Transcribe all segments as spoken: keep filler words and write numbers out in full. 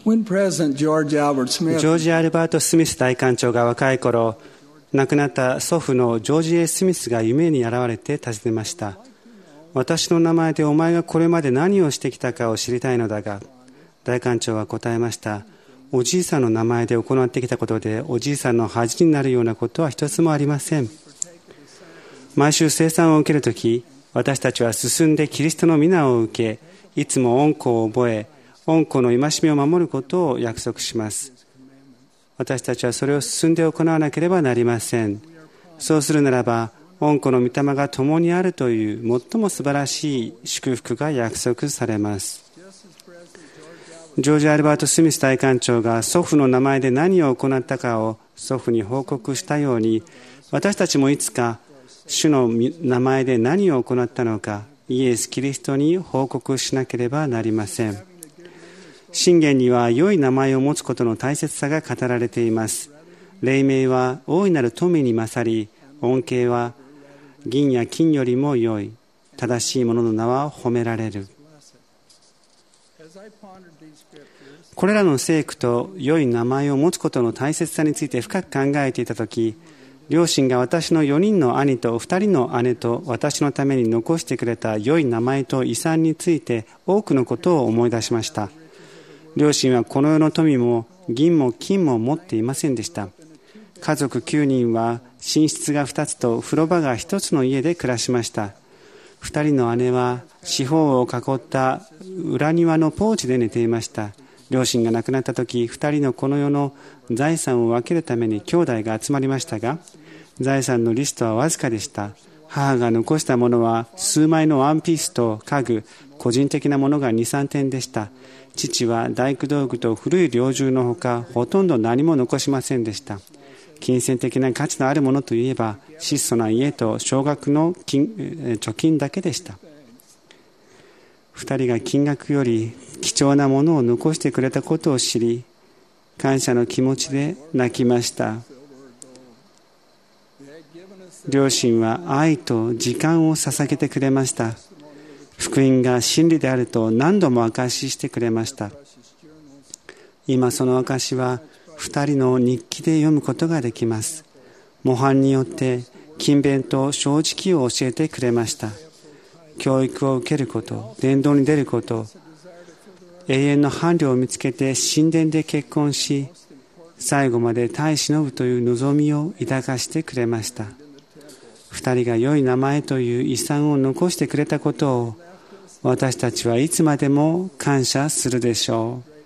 When President George Albert ジ Smith ョージ・アルバート・スミス大艦長が若い頃、亡くなった祖父のジョージ・エー・スミスが夢に現れて尋ねました。私の名前でお前がこれまで何をしてきたかを知りたいのだが、大艦長は答えました。おじいさんの名前で行ってきたことで、おじいさんの恥になるようなことは一つもありません。毎週聖餐を受けるとき、私たちは進んでキリストの皆を受け、いつも恩子を覚え、恩子の戒めを守ることを約束します。私たちはそれを進んで行わなければなりません。そうするならば、恩子の御霊が共にあるという最も素晴らしい祝福が約束されます。ジョージ・アルバート・スミス大艦長が祖父の名前で何を行ったかを祖父に報告したように、私たちもいつか主の名前で何を行ったのか、イエス・キリストに報告しなければなりません。箴言には良い名前を持つことの大切さが語られています。黎明は大いなる富に勝り、恩恵は銀や金よりも良い。正しい者の名は褒められる。これらの聖句と良い名前を持つことの大切さについて深く考えていたとき、両親が私のよにんの兄とふたりの姉と私のために残してくれた良い名前と遺産について多くのことを思い出しました。両親はこの世の富も銀も金も持っていませんでした。家族きゅうにんは寝室がふたつと風呂場がひとつの家で暮らしました。ふたりの姉は四方を囲った裏庭のポーチで寝ていました。両親が亡くなった時、ふたりのこの世の財産を分けるために兄弟が集まりましたが、財産のリストはわずかでした。母が残したものは数枚のワンピースと家具、個人的なものがに、さんてんでした。父は大工道具と古い猟銃のほか、ほとんど何も残しませんでした。金銭的な価値のあるものといえば、質素な家と少額の金貯金だけでした。二人が金額より貴重なものを残してくれたことを知り、感謝の気持ちで泣きました。両親は愛と時間を捧げてくれました。福音が真理であると何度も証ししてくれました。今その証は二人の日記で読むことができます。模範によって勤勉と正直を教えてくれました。教育を受けること、伝道に出ること、永遠の伴侶を見つけて神殿で結婚し、最後まで耐え忍ぶという望みを抱かしてくれました。二人が良い名前という遺産を残してくれたことを私たちはいつまでも感謝するでしょう。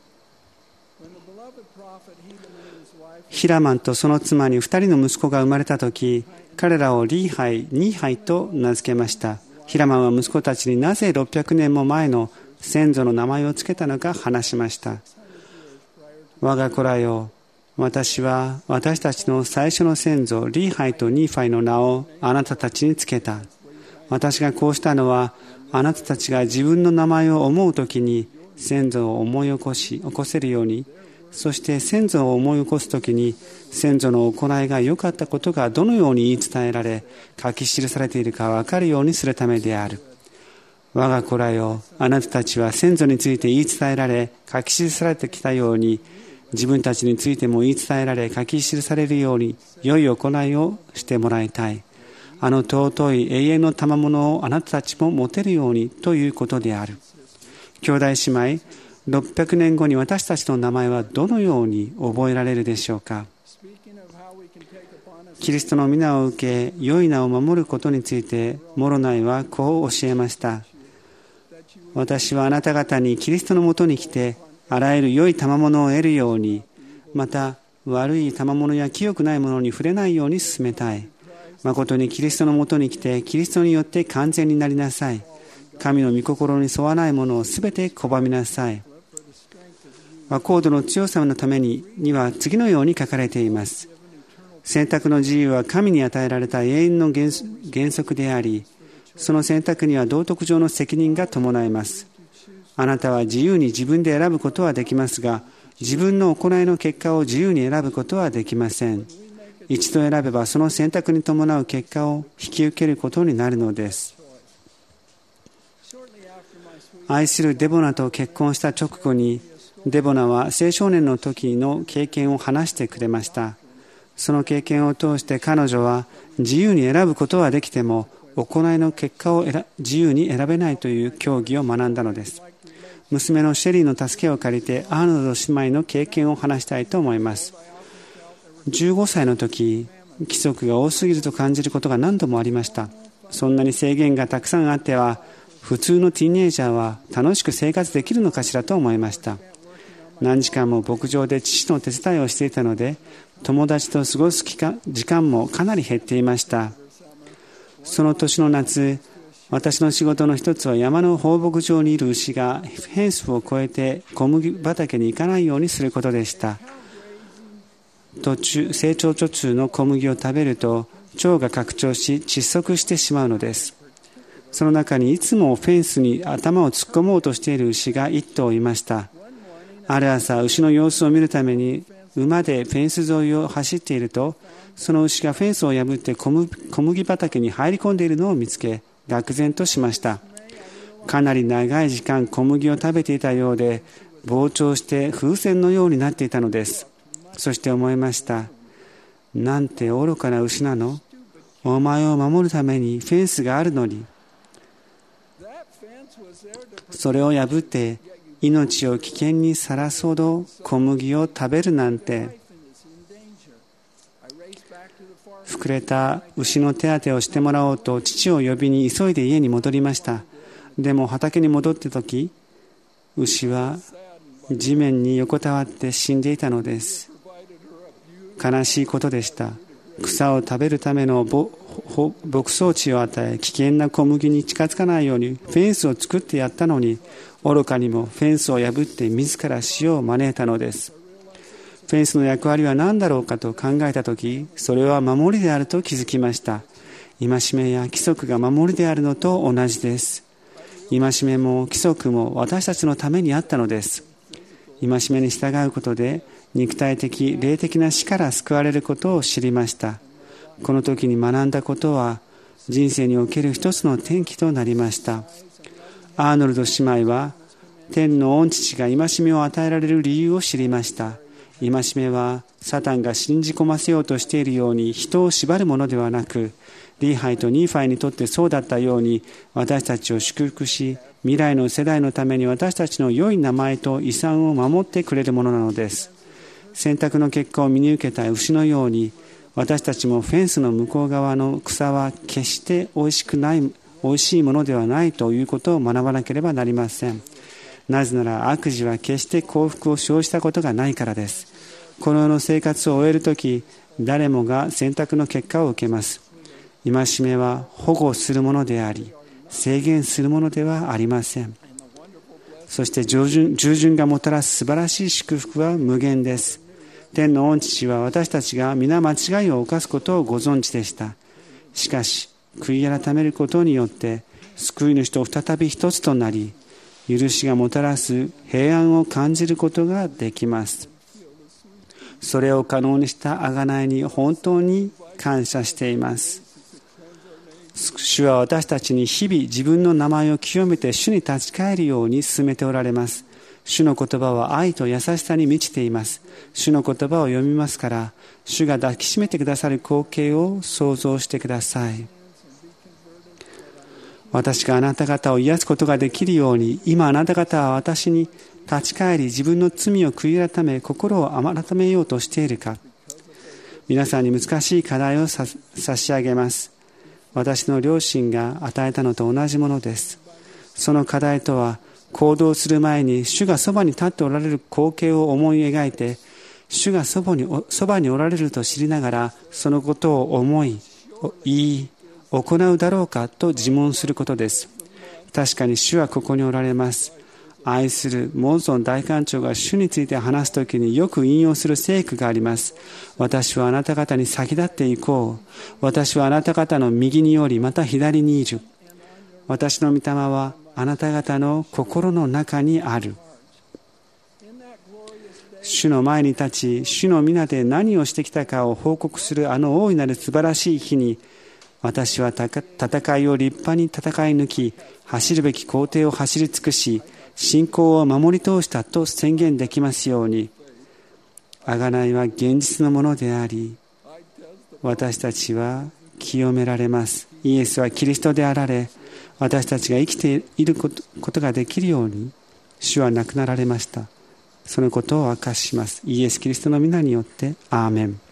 ヒラマンとその妻に二人の息子が生まれたとき、彼らをリーハイ、ニーハイと名付けました。ヒラマンは息子たちになぜろっぴゃくねんも前の先祖の名前をつけたのか話しました。我が子らよ、私は私たちの最初の先祖リーハイとニーファイの名をあなたたちにつけた。私がこうしたのは、あなたたちが自分の名前を思うときに先祖を思い起こし起こせるように、そして先祖を思い起こすときに先祖の行いが良かったことがどのように言い伝えられ書き記されているか分かるようにするためである。我が子らよ、あなたたちは先祖について言い伝えられ書き記されてきたように、自分たちについても言い伝えられ書き記されるように良い行いをしてもらいたい。あの尊い永遠の賜物をあなたたちも持てるようにということである。兄弟姉妹、ろっぴゃくねんごに私たちの名前はどのように覚えられるでしょうか。キリストの皆を受け良い名を守ることについてモロナイはこう教えました。私はあなた方にキリストのもとに来てあらゆる良い賜物を得るように、また悪い賜物や清くないものに触れないように進めたい。誠にキリストのもとに来てキリストによって完全になりなさい。神の御心に沿わないものをすべて拒みなさい。和コードの強さのためにには次のように書かれています。選択の自由は神に与えられた永遠の原則であり、その選択には道徳上の責任が伴います。あなたは自由に自分で選ぶことはできますが、自分の行いの結果を自由に選ぶことはできません。一度選べばその選択に伴う結果を引き受けることになるのです。愛するデボナと結婚した直後に、 デボナは青少年の時の経験を話してくれました。その経験を通して彼女は自由に選ぶことはできても行いの結果を自由に選べないという教義を学んだのです。娘のシェリーの助けを借りてアーノルド姉妹の経験を話したいと思います。じゅうごさいの時、規則が多すぎると感じることが何度もありました。そんなに制限がたくさんあっては普通のティーンエイジャーは楽しく生活できるのかしらと思いました。何時間も牧場で父の手伝いをしていたので友達と過ごす期間時間もかなり減っていました。その年の夏、私の仕事の一つは山の放牧場にいる牛がフェンスを越えて小麦畑に行かないようにすることでした。途中成長途中の小麦を食べると腸が拡張し窒息してしまうのです。その中にいつもフェンスに頭を突っ込もうとしている牛が一頭いました。ある朝、牛の様子を見るために馬でフェンス沿いを走っていると、その牛がフェンスを破って小麦畑に入り込んでいるのを見つけ、愕然としました。かなり長い時間小麦を食べていたようで、膨張して風船のようになっていたのです。そして思いました。なんて愚かな牛なの。お前を守るためにフェンスがあるのに。それを破って命を危険にさらすほど小麦を食べるなんて。膨れた牛の手当てをしてもらおうと父を呼びに急いで家に戻りました。でも畑に戻った時、牛は地面に横たわって死んでいたのです。悲しいことでした。草を食べるための牧草地を与え、危険な小麦に近づかないようにフェンスを作ってやったのに、愚かにもフェンスを破って自ら死を招いたのです。フェンスの役割は何だろうかと考えたとき、それは守りであると気づきました。戒めや規則が守りであるのと同じです。戒めも規則も私たちのためにあったのです。戒めに従うことで肉体的、霊的な死から救われることを知りました。この時に学んだことは人生における一つの転機となりました。アーノルド姉妹は天の御父が戒めを与えられる理由を知りました。戒めはサタンが信じ込ませようとしているように人を縛るものではなく、リーハイとニーファイにとってそうだったように私たちを祝福し、未来の世代のために私たちの良い名前と遺産を守ってくれるものなのです。選択の結果を見に受けた牛のように、私たちもフェンスの向こう側の草は決しておいしくない、おいしいものではないということを学ばなければなりません。なぜなら悪事は決して幸福を生じたことがないからです。この世の生活を終えるとき、誰もが選択の結果を受けます。戒めは保護するものであり、制限するものではありません。そして従順、従順がもたらす素晴らしい祝福は無限です。天の御父は私たちが皆間違いを犯すことをご存知でした。しかし、悔い改めることによって、救い主と再び一つとなり、許しがもたらす平安を感じることができます。それを可能にした贖いに本当に感謝しています。主は私たちに日々自分の名前を清めて主に立ち返るように進めておられます。主の言葉は愛と優しさに満ちています。主の言葉を読みますから、主が抱きしめてくださる光景を想像してください。私があなた方を癒すことができるように、今あなた方は私に立ち返り、自分の罪を悔い改め、心を改めようとしているか。皆さんに難しい課題を差し上げます。私の両親が与えたのと同じものです。その課題とは、行動する前に主がそばに立っておられる光景を思い描いて、主がそばに、そばにおられると知りながら、そのことを思い、言い、行うだろうかと自問することです。確かに主はここにおられます。愛するモーゾン大官長が主について話すときによく引用する聖句があります。私はあなた方に先立っていこう。私はあなた方の右によりまた左にいる。私の御霊はあなた方の心の中にある。主の前に立ち、主の皆で何をしてきたかを報告するあの大いなる素晴らしい日に、私は戦いを立派に戦い抜き、走るべき工程を走り尽くし、 信仰を守り通したと宣言できますように。贖いは現実のものであり、私たちは清められます。イエスはキリストであられ、私たちが生きていることができるように、主は亡くなられました。そのことを明かします。イエス・キリストの皆によって、アーメン。